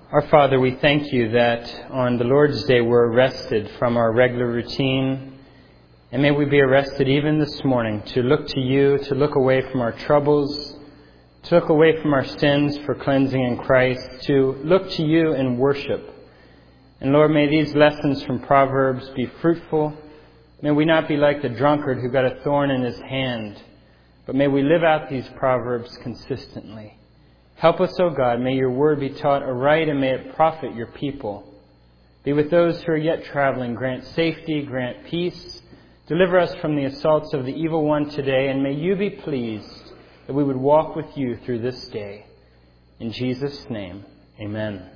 Our Father, we thank you that on the Lord's Day we're arrested from our regular routine. And may we be arrested even this morning to look to you, to look away from our troubles, to look away from our sins for cleansing in Christ, to look to you in worship. And Lord, may these lessons from Proverbs be fruitful. May we not be like the drunkard who got a thorn in his hand, but may we live out these Proverbs consistently. Help us, O God. May your word be taught aright and may it profit your people. Be with those who are yet traveling. Grant safety, grant peace. Deliver us from the assaults of the evil one today, and may you be pleased that we would walk with you through this day. In Jesus' name, amen.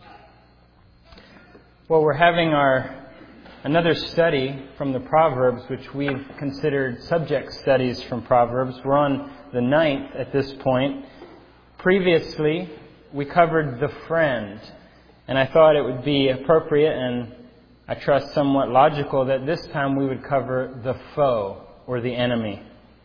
Well, we're having another study from the Proverbs, which we've considered subject studies from Proverbs. We're on the 9th at this point. Previously, we covered the friend, and I thought it would be appropriate and I trust somewhat logical that this time we would cover the foe or the enemy.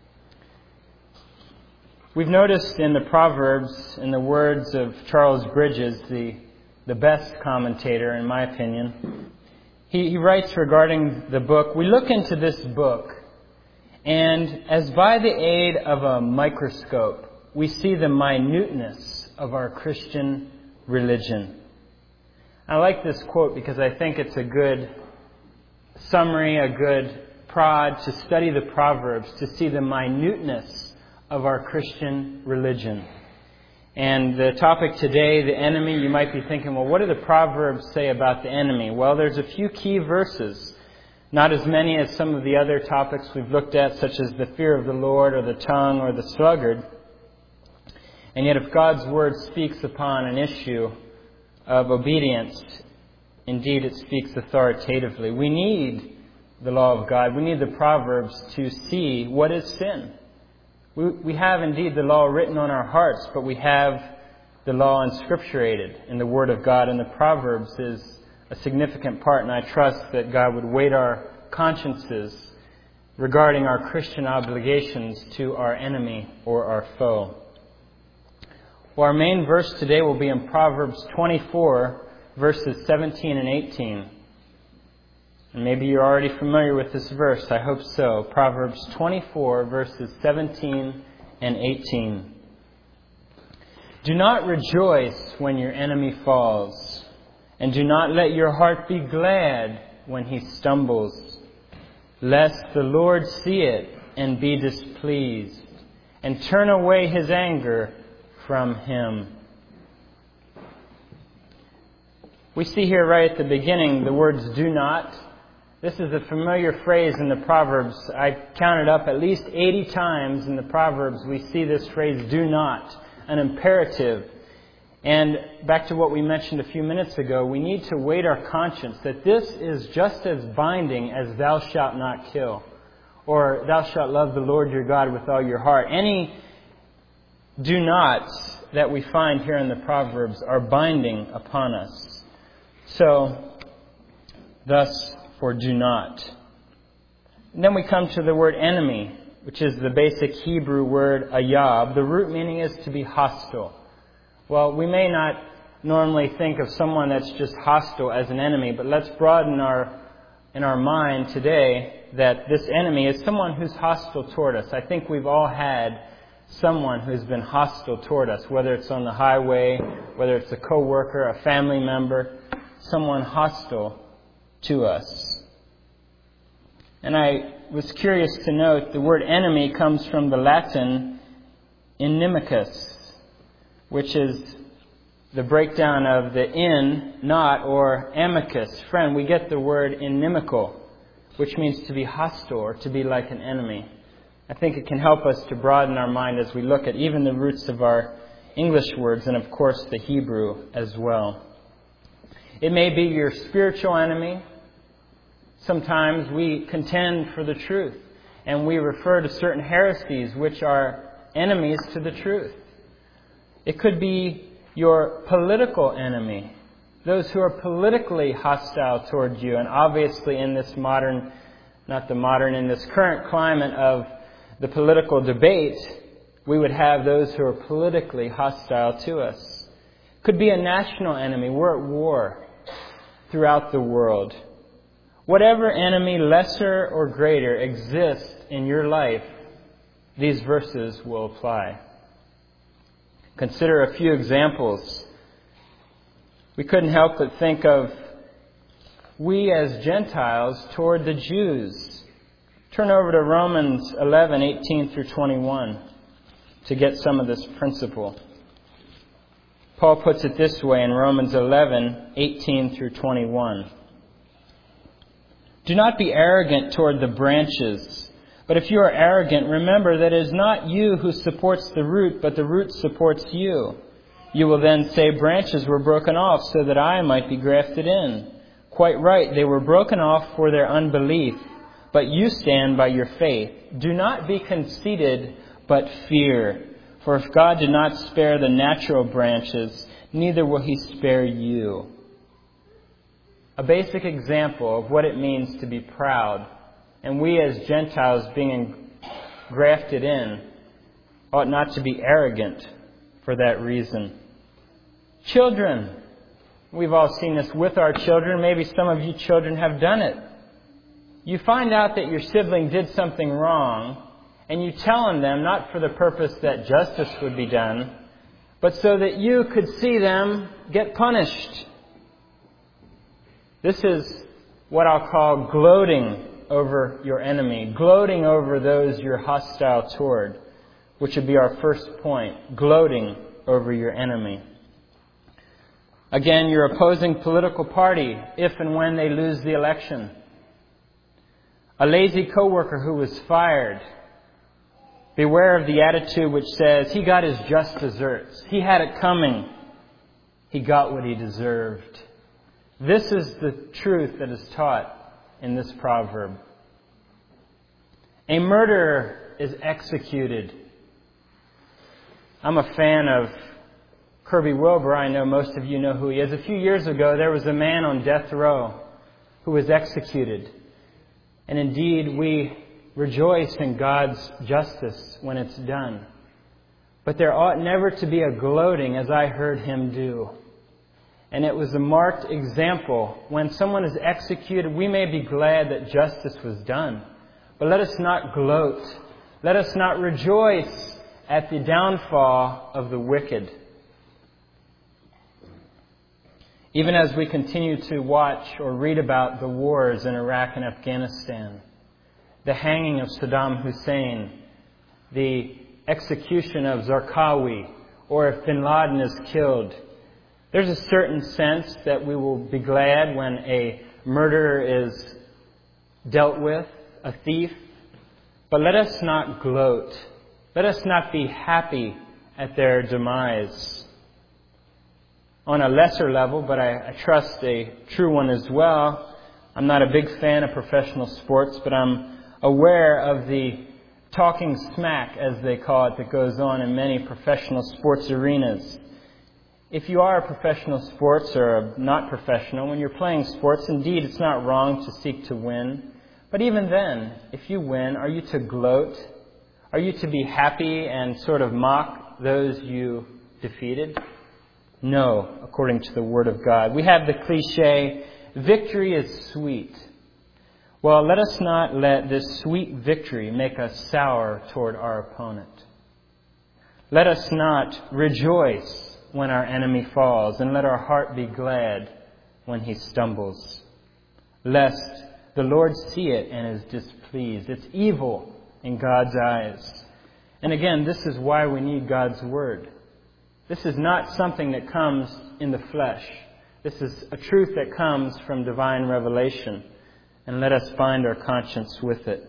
We've noticed in the Proverbs, in the words of Charles Bridges, the best commentator in my opinion, he writes regarding the book, we look into this book and as by the aid of a microscope, we see the minuteness of our Christian religion. I like this quote because I think it's a good summary, a good prod to study the Proverbs, to see the minuteness of our Christian religion. And the topic today, the enemy, you might be thinking, well, what do the Proverbs say about the enemy? Well, there's a few key verses, not as many as some of the other topics we've looked at, such as the fear of the Lord or the tongue or the sluggard. And yet if God's Word speaks upon an issue of obedience, indeed it speaks authoritatively. We need the law of God. We need the Proverbs to see what is sin. We have indeed the law written on our hearts, but we have the law inscripturated in the Word of God. And the Proverbs is a significant part, and I trust that God would weight our consciences regarding our Christian obligations to our enemy or our foe. Well, our main verse today will be in Proverbs 24, verses 17 and 18. And maybe you're already familiar with this verse. I hope so. Proverbs 24, verses 17 and 18. Do not rejoice when your enemy falls, and do not let your heart be glad when he stumbles, lest the Lord see it and be displeased, and turn away his anger from him. We see here right at the beginning the words do not. This is a familiar phrase in the Proverbs. I counted up at least 80 times in the Proverbs we see this phrase do not, an imperative. And back to what we mentioned a few minutes ago, we need to weight our conscience that this is just as binding as thou shalt not kill, or thou shalt love the Lord your God with all your heart. Any do nots that we find here in the Proverbs are binding upon us. So, thus, for do not. And then we come to the word enemy, which is the basic Hebrew word ayab. The root meaning is to be hostile. Well, we may not normally think of someone that's just hostile as an enemy, but let's broaden in our mind today that this enemy is someone who's hostile toward us. I think we've all had someone who's been hostile toward us, whether it's on the highway, whether it's a co-worker, a family member, someone hostile to us. And I was curious to note the word enemy comes from the Latin inimicus, which is the breakdown of the in, not, or amicus, friend. We get the word inimical, which means to be hostile or to be like an enemy. I think it can help us to broaden our mind as we look at even the roots of our English words and, of course, the Hebrew as well. It may be your spiritual enemy. Sometimes we contend for the truth, and we refer to certain heresies which are enemies to the truth. It could be your political enemy, those who are politically hostile towards you. And obviously in this in this current climate of the political debate, we would have those who are politically hostile to us. Could be a national enemy. We're at war throughout the world. Whatever enemy, lesser or greater, exists in your life, these verses will apply. Consider a few examples. We couldn't help but think of we as Gentiles toward the Jews. Turn over to Romans 11:18 through 21 to get some of this principle. Paul puts it this way in Romans 11:18 through 21. Do not be arrogant toward the branches, but if you are arrogant, remember that it is not you who supports the root, but the root supports you. You will then say, branches were broken off so that I might be grafted in. Quite right, they were broken off for their unbelief, but you stand by your faith. Do not be conceited, but fear. For if God did not spare the natural branches, neither will He spare you. A basic example of what it means to be proud, and we as Gentiles being grafted in, ought not to be arrogant for that reason. Children, we've all seen this with our children. Maybe some of you children have done it. You find out that your sibling did something wrong, and you tell them not for the purpose that justice would be done, but so that you could see them get punished. This is what I'll call gloating over your enemy, gloating over those you're hostile toward, which would be our first point, gloating over your enemy. Again, your opposing political party, if and when they lose the election. A lazy coworker who was fired. Beware of the attitude which says, he got his just desserts. He had it coming. He got what he deserved. This is the truth that is taught in this proverb. A murderer is executed. I'm a fan of Kirby Wilbur. I know most of you know who he is. A few years ago, there was a man on death row who was executed. And indeed, we rejoice in God's justice when it's done. But there ought never to be a gloating as I heard him do. And it was a marked example. When someone is executed, we may be glad that justice was done. But let us not gloat. Let us not rejoice at the downfall of the wicked. Even as we continue to watch or read about the wars in Iraq and Afghanistan, the hanging of Saddam Hussein, the execution of Zarqawi, or if bin Laden is killed, there's a certain sense that we will be glad when a murderer is dealt with, a thief. But let us not gloat. Let us not be happy at their demise. On a lesser level, but I trust a true one as well, I'm not a big fan of professional sports, but I'm aware of the talking smack, as they call it, that goes on in many professional sports arenas. If you are a professional sports or not professional, when you're playing sports, indeed it's not wrong to seek to win. But even then, if you win, are you to gloat? Are you to be happy and sort of mock those you defeated? No, according to the Word of God. We have the cliche, victory is sweet. Well, let us not let this sweet victory make us sour toward our opponent. Let us not rejoice when our enemy falls, and let our heart be glad when he stumbles, lest the Lord see it and is displeased. It's evil in God's eyes. And again, this is why we need God's Word. This is not something that comes in the flesh. This is a truth that comes from divine revelation. And let us bind our conscience with it.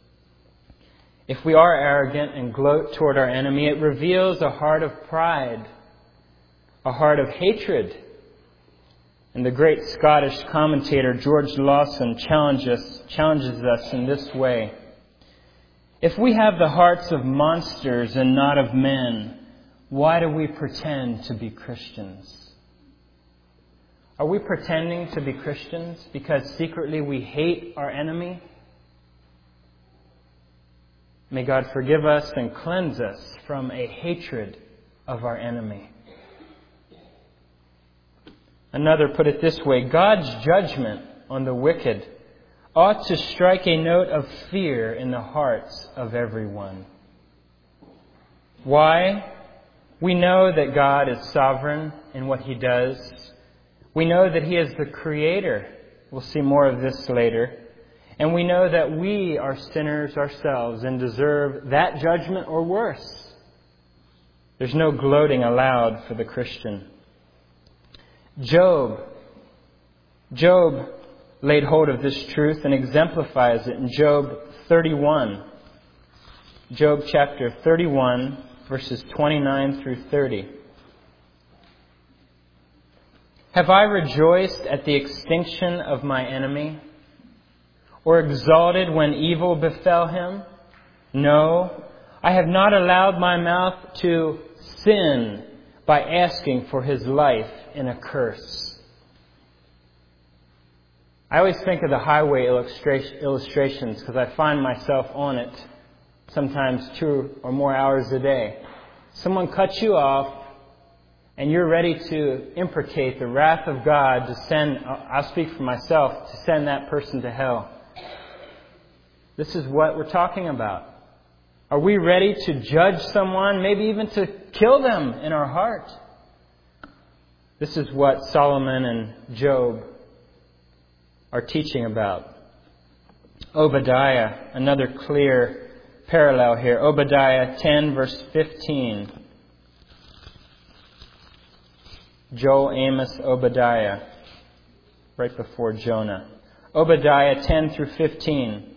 If we are arrogant and gloat toward our enemy, it reveals a heart of pride, a heart of hatred. And the great Scottish commentator George Lawson challenges us in this way. If we have the hearts of monsters and not of men, why do we pretend to be Christians? Are we pretending to be Christians because secretly we hate our enemy? May God forgive us and cleanse us from a hatred of our enemy. Another put it this way: God's judgment on the wicked ought to strike a note of fear in the hearts of everyone. Why? We know that God is sovereign in what He does. We know that He is the Creator. We'll see more of this later. And we know that we are sinners ourselves and deserve that judgment or worse. There's no gloating allowed for the Christian. Job laid hold of this truth and exemplifies it in Job 31. Job chapter 31, verses 29 through 30. Have I rejoiced at the extinction of my enemy, or exalted when evil befell him? No, I have not allowed my mouth to sin by asking for his life in a curse. I always think of the highway illustrations because I find myself on it sometimes 2 or more hours a day. Someone cuts you off and you're ready to imprecate the wrath of God to send, I'll speak for myself, to send that person to hell. This is what we're talking about. Are we ready to judge someone, maybe even to kill them in our heart? This is what Solomon and Job are teaching about. Obadiah, another clear parallel here. Obadiah 10, verse 15. Joel, Amos, Obadiah, right before Jonah. Obadiah 10 through 15.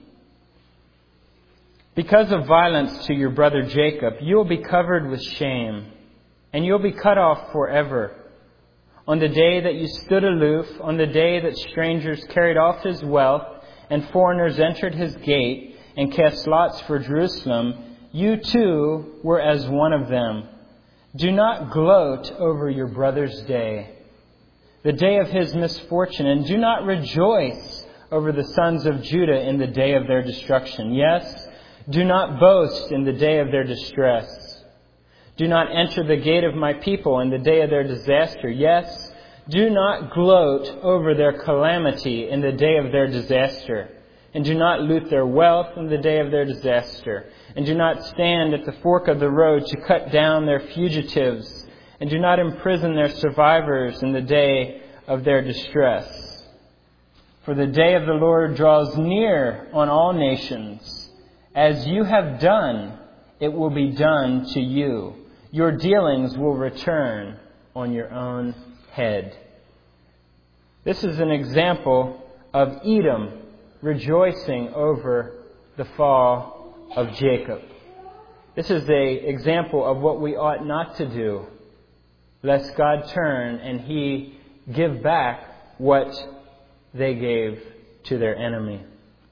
Because of violence to your brother Jacob, you will be covered with shame, and you'll be cut off forever. On the day that you stood aloof, on the day that strangers carried off his wealth, and foreigners entered his gate, and cast lots for Jerusalem, you too were as one of them. Do not gloat over your brother's day, the day of his misfortune, and do not rejoice over the sons of Judah in the day of their destruction. Yes, do not boast in the day of their distress. Do not enter the gate of my people in the day of their disaster. Yes, do not gloat over their calamity in the day of their disaster. And do not loot their wealth in the day of their disaster. And do not stand at the fork of the road to cut down their fugitives. And do not imprison their survivors in the day of their distress. For the day of the Lord draws near on all nations. As you have done, it will be done to you. Your dealings will return on your own head. This is an example of Edom rejoicing over the fall of Jacob. This is an example of what we ought not to do, lest God turn and He give back what they gave to their enemy.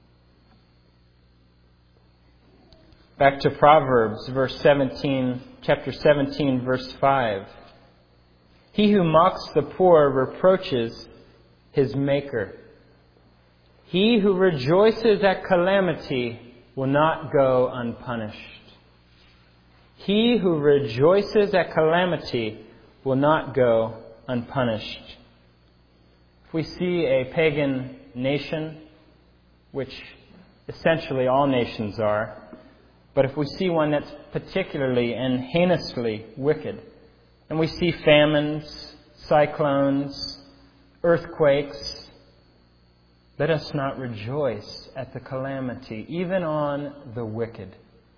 Back to Proverbs, chapter 17, verse 5. He who mocks the poor reproaches his Maker. He who rejoices at calamity will not go unpunished. He who rejoices at calamity will not go unpunished. If we see a pagan nation, which essentially all nations are, but if we see one that's particularly and heinously wicked, and we see famines, cyclones, earthquakes, let us not rejoice at the calamity, even on the wicked.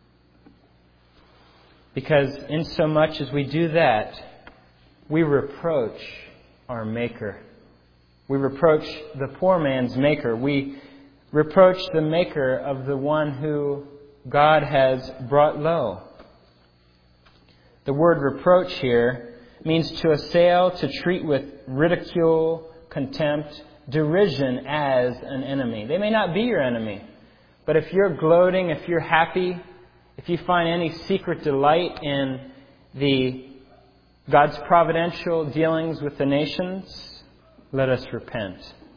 Because insomuch as we do that, we reproach our Maker. We reproach the poor man's Maker. We reproach the Maker of the one who God has brought low. The word reproach here means to assail, to treat with ridicule, contempt, derision as an enemy. They may not be your enemy, but if you're gloating, if you're happy, if you find any secret delight in God's providential dealings with the nations, let us repent.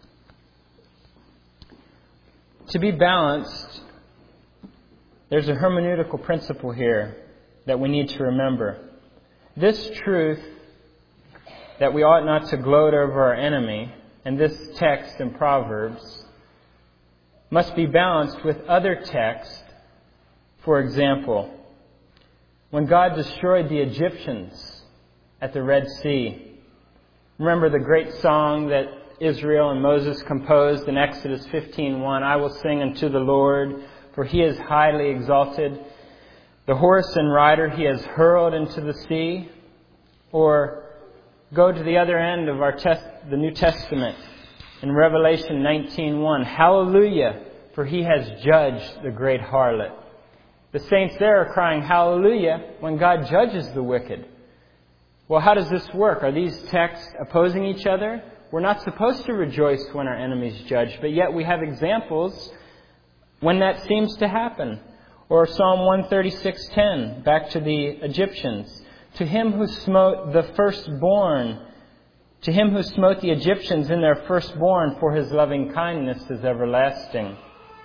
To be balanced, there's a hermeneutical principle here that we need to remember. This truth that we ought not to gloat over our enemy, and this text in Proverbs must be balanced with other texts. For example, when God destroyed the Egyptians at the Red Sea, remember the great song that Israel and Moses composed in Exodus 15:1, "I will sing unto the Lord, for he is highly exalted. The horse and rider he has hurled into the sea." Or go to the other end of the New Testament in Revelation 19:1, "Hallelujah, for he has judged the great harlot." The saints there are crying hallelujah when God judges the wicked. Well, how does this work? Are these texts opposing each other? We're not supposed to rejoice when our enemies judge, but yet we have examples when that seems to happen. Or Psalm 136:10, back to the Egyptians. "To him who smote the firstborn, to him who smote the Egyptians in their firstborn, for his loving kindness is everlasting."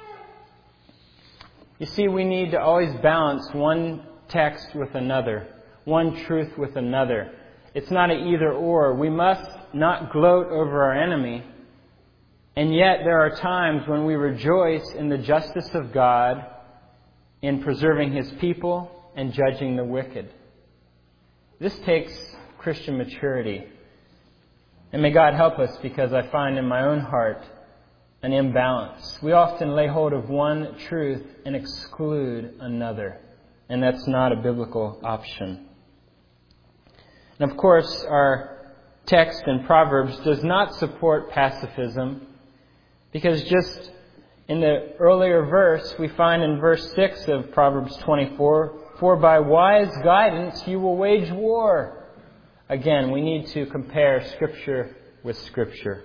You see, we need to always balance one text with another, one truth with another. It's not an either or. We must not gloat over our enemy, and yet there are times when we rejoice in the justice of God in preserving his people and judging the wicked. This takes Christian maturity. And may God help us, because I find in my own heart an imbalance. We often lay hold of one truth and exclude another. And that's not a biblical option. And of course, our text in Proverbs does not support pacifism, because just in the earlier verse, we find in verse 6 of Proverbs 24, "For by wise guidance you will wage war." Again, we need to compare Scripture with Scripture.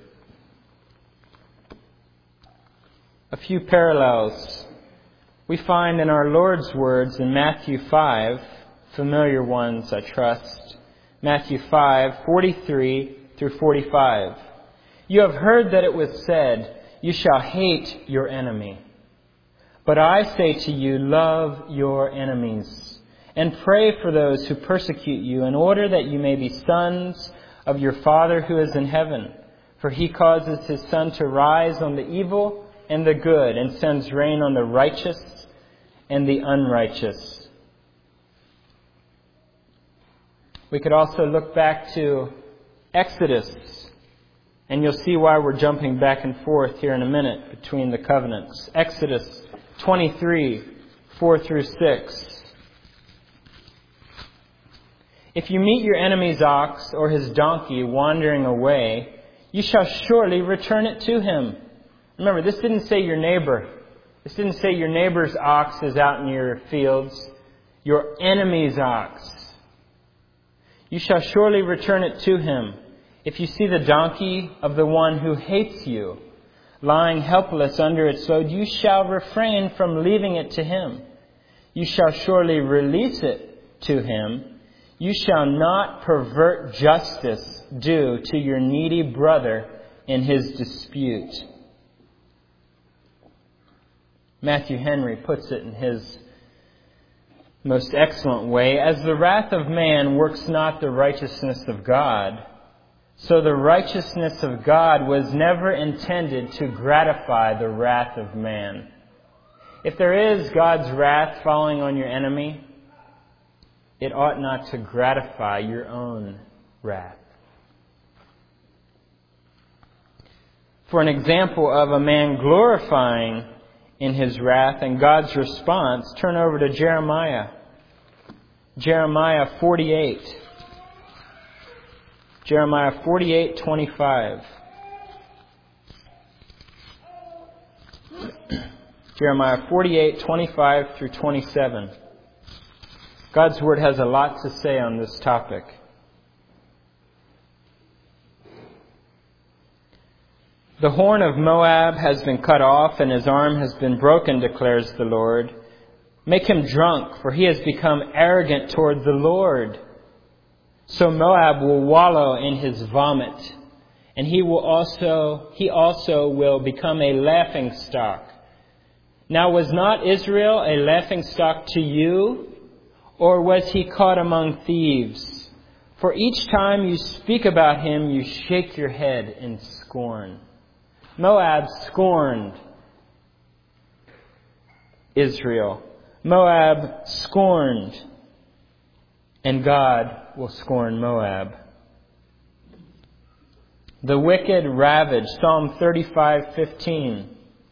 A few parallels we find in our Lord's words in Matthew 5, familiar ones, I trust. Matthew 5:43 through 45. "You have heard that it was said, 'You shall hate your enemy.' But I say to you, love your enemies, and pray for those who persecute you, in order that you may be sons of your Father who is in heaven. For he causes his sun to rise on the evil and the good, and sends rain on the righteous and the unrighteous." We could also look back to Exodus, and you'll see why we're jumping back and forth here in a minute between the covenants. Exodus 23, 4 through 6. "If you meet your enemy's ox or his donkey wandering away, you shall surely return it to him." Remember, this didn't say your neighbor. This didn't say your neighbor's ox is out in your fields. Your enemy's ox. "You shall surely return it to him. If you see the donkey of the one who hates you lying helpless under its load, you shall refrain from leaving it to him. You shall surely release it to him. You shall not pervert justice due to your needy brother in his dispute." Matthew Henry puts it in his most excellent way, "As the wrath of man works not the righteousness of God, so the righteousness of God was never intended to gratify the wrath of man." If there is God's wrath falling on your enemy, it ought not to gratify your own wrath. For an example of a man glorifying in his wrath and God's response, turn over to Jeremiah. Jeremiah 48. Jeremiah 48:25. Jeremiah 48:25 through 27. God's Word has a lot to say on this topic. "The horn of Moab has been cut off, and his arm has been broken, declares the Lord. Make him drunk, for he has become arrogant toward the Lord. So Moab will wallow in his vomit, and he also will become a laughingstock. Now was not Israel a laughingstock to you, or was he caught among thieves? For each time you speak about him, you shake your head in scorn. Moab scorned Israel. Moab scorned, and God will scorn Moab. The wicked ravage. Psalm 35:15.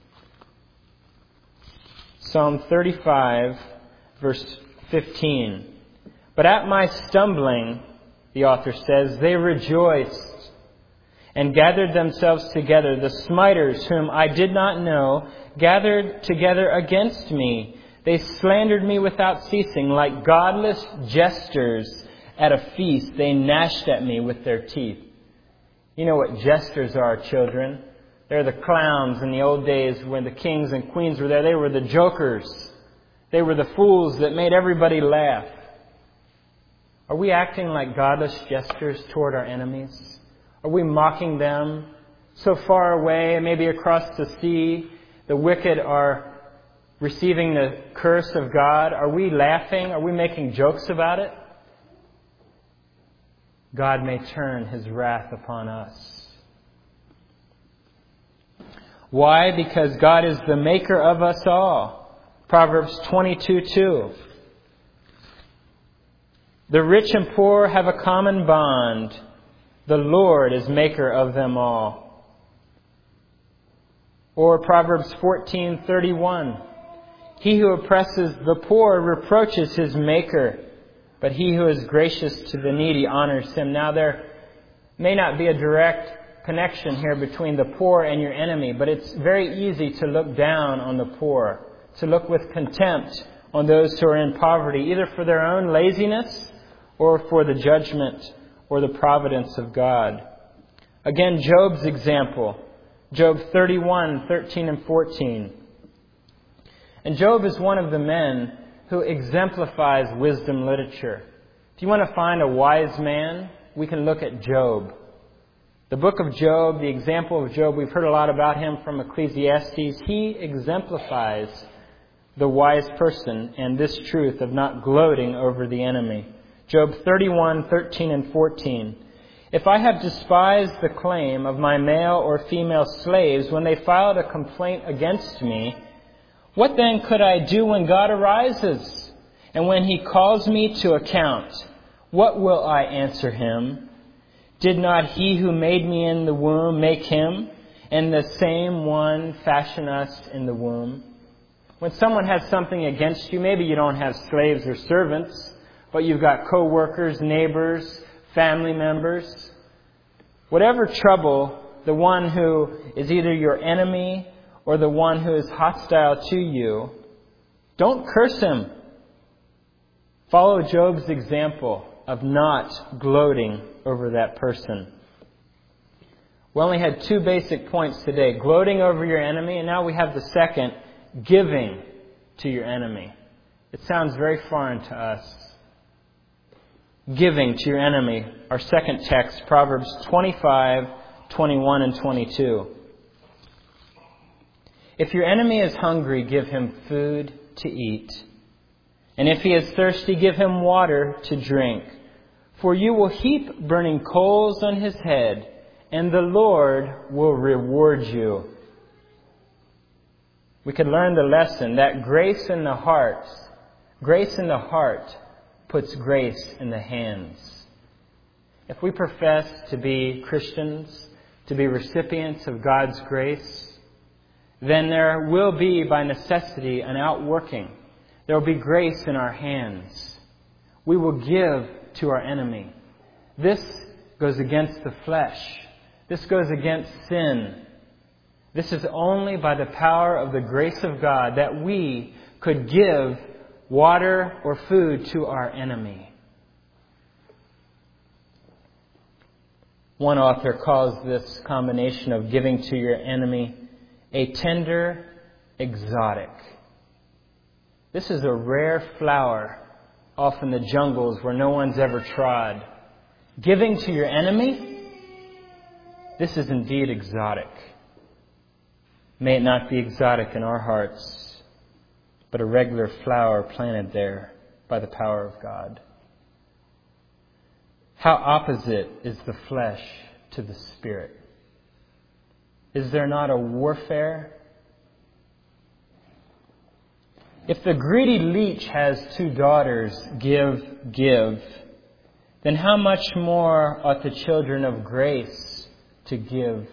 Psalm 35, verse 15. But at my stumbling, the author says, they rejoiced and gathered themselves together. The smiters whom I did not know gathered together against me. They slandered me without ceasing. Like godless jesters at a feast, they gnashed at me with their teeth. You know what jesters are, children. They're the clowns in the old days when the kings and queens were there. They were the jokers. They were the fools that made everybody laugh. Are we acting like godless jesters toward our enemies? Are we mocking them so far away, maybe across the sea? The wicked are receiving the curse of God. Are we laughing? Are we making jokes about it? God may turn his wrath upon us. Why? Because God is the maker of us all. Proverbs 22:2. The rich and poor have a common bond. The Lord is maker of them all. Or Proverbs 14:31. He who oppresses the poor reproaches his maker, but he who is gracious to the needy honors him. Now there may not be a direct connection here between the poor and your enemy, but it's very easy to look down on the poor, to look with contempt on those who are in poverty, either for their own laziness or for the judgment or the providence of God. Again, Job's example, Job 31:13 and 14. And Job is one of the men who exemplifies wisdom literature. If you want to find a wise man, we can look at Job. The book of Job, the example of Job, we've heard a lot about him from Ecclesiastes. He exemplifies the wise person and this truth of not gloating over the enemy. Job 31:13 and 14. If I have despised the claim of my male or female slaves when they filed a complaint against me, what then could I do when God arises? And when he calls me to account, what will I answer him? Did not he who made me in the womb make him, and the same one fashion us in the womb? When someone has something against you, maybe you don't have slaves or servants, but you've got co-workers, neighbors, family members. Whatever trouble, the one who is either your enemy or the one who is hostile to you, don't curse him. Follow Job's example of not gloating over that person. We only had 2 basic points today. Gloating over your enemy, and now we have the second, giving to your enemy. It sounds very foreign to us. Giving to your enemy. Our second text, Proverbs 25:21 and 22. If your enemy is hungry, give him food to eat. And if he is thirsty, give him water to drink. For you will heap burning coals on his head, and the Lord will reward you. We could learn the lesson that grace in the heart puts grace in the hands. If we profess to be Christians, to be recipients of God's grace, then there will be, by necessity, an outworking. There will be grace in our hands. We will give to our enemy. This goes against the flesh. This goes against sin. This is only by the power of the grace of God that we could give water or food to our enemy. One author calls this combination of giving to your enemy a tender exotic. This is a rare flower off in the jungles where no one's ever trod. Giving to your enemy, this is indeed exotic. May it not be exotic in our hearts, but a regular flower planted there by the power of God. How opposite is the flesh to the Spirit? Is there not a warfare? If the greedy leech has 2 daughters, give, then how much more ought the children of grace to give?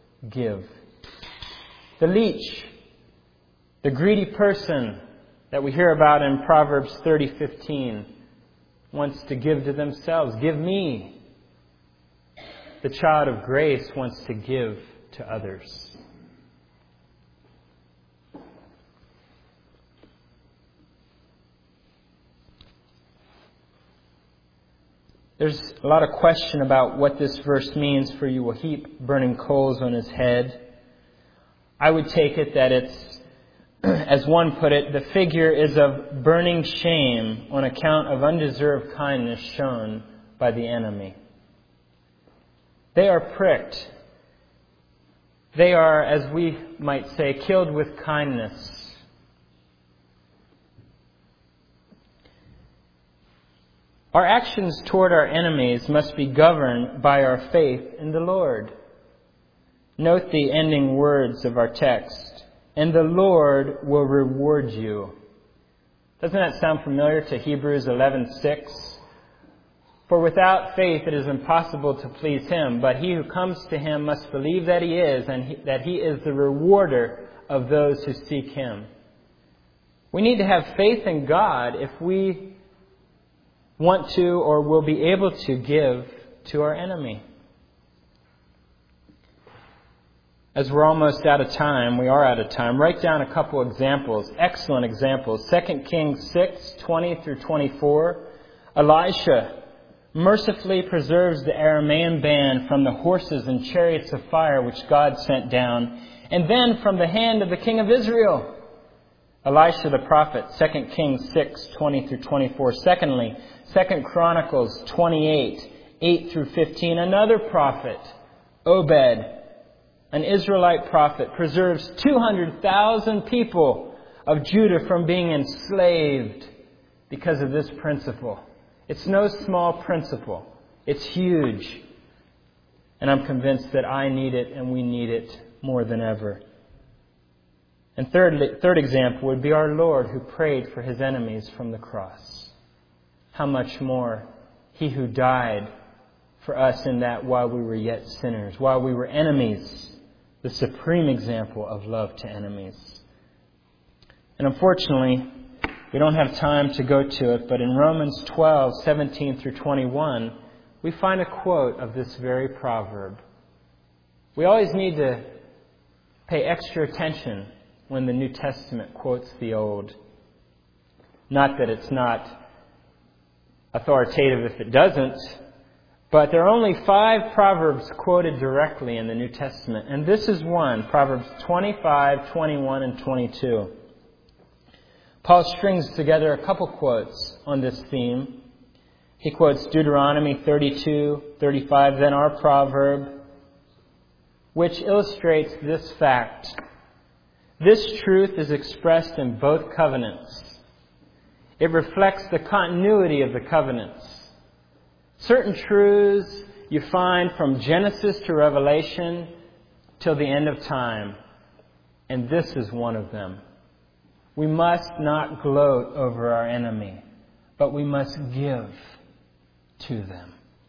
The leech, the greedy person that we hear about in Proverbs 30:15, wants to give to themselves. Give me. The child of grace wants to give to others. There's a lot of question about what this verse means, for you will heap burning coals on his head. I would take it that it's, as one put it, the figure is of burning shame on account of undeserved kindness shown by the enemy. They are pricked. They are, as we might say, killed with kindness. Our actions toward our enemies must be governed by our faith in the Lord. Note the ending words of our text. And the Lord will reward you. Doesn't that sound familiar to Hebrews 11:6? For without faith it is impossible to please Him, but he who comes to Him must believe that He is, and that He is the rewarder of those who seek Him. We need to have faith in God if we want to or will be able to give to our enemy. As we're almost out of time, we are out of time, write down a couple examples, excellent examples. 2 Kings 6:20 through 24. Elisha mercifully preserves the Aramean band from the horses and chariots of fire which God sent down, and then from the hand of the king of Israel. Elisha the prophet, 2 Kings 6:20 through 24. Secondly, 2 Chronicles 28:8 through 15. Another prophet, Obed, an Israelite prophet, preserves 200,000 people of Judah from being enslaved because of this principle. It's no small principle. It's huge. And I'm convinced that I need it and we need it more than ever. And third example would be our Lord, who prayed for His enemies from the cross. How much more He who died for us in that while we were yet sinners, while we were enemies, the supreme example of love to enemies. And unfortunately, we don't have time to go to it, but in Romans 12:17 through 21, we find a quote of this very proverb. We always need to pay extra attention when the New Testament quotes the Old. Not that it's not authoritative if it doesn't, but there are only 5 proverbs quoted directly in the New Testament, and this is one, Proverbs 25, 21, and 22. Paul strings together a couple quotes on this theme. He quotes Deuteronomy 32:35, then our proverb, which illustrates this fact. This truth is expressed in both covenants. It reflects the continuity of the covenants. Certain truths you find from Genesis to Revelation till the end of time. And this is one of them. We must not gloat over our enemy, but we must give to them.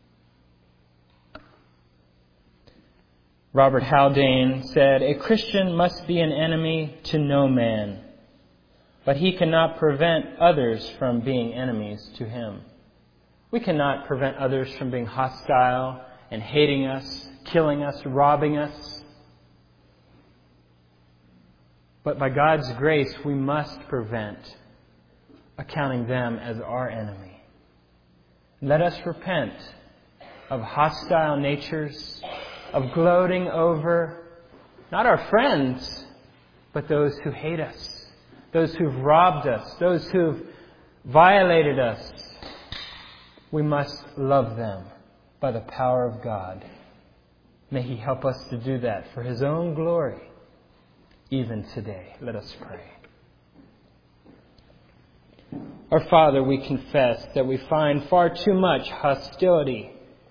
Robert Haldane said, a Christian must be an enemy to no man, but he cannot prevent others from being enemies to him. We cannot prevent others from being hostile and hating us, killing us, robbing us. But by God's grace, we must prevent accounting them as our enemy. Let us repent of hostile natures, of gloating over not our friends, but those who hate us, those who've robbed us, those who've violated us. We must love them by the power of God. May He help us to do that for His own glory, even today. Let us pray. Our Father, we confess that we find far too much hostility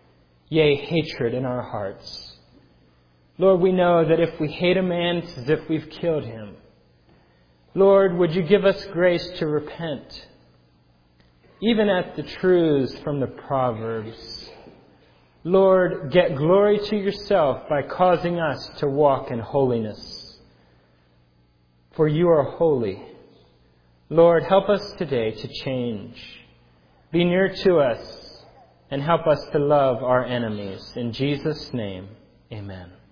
yea, hatred in our hearts. Lord, we know that if we hate a man, it's as if we've killed him. Lord, would you give us grace to repent, even at the truths from the Proverbs. Lord, get glory to yourself by causing us to walk in holiness. For you are holy. Lord, help us today to change. Be near to us and help us to love our enemies. In Jesus' name, amen.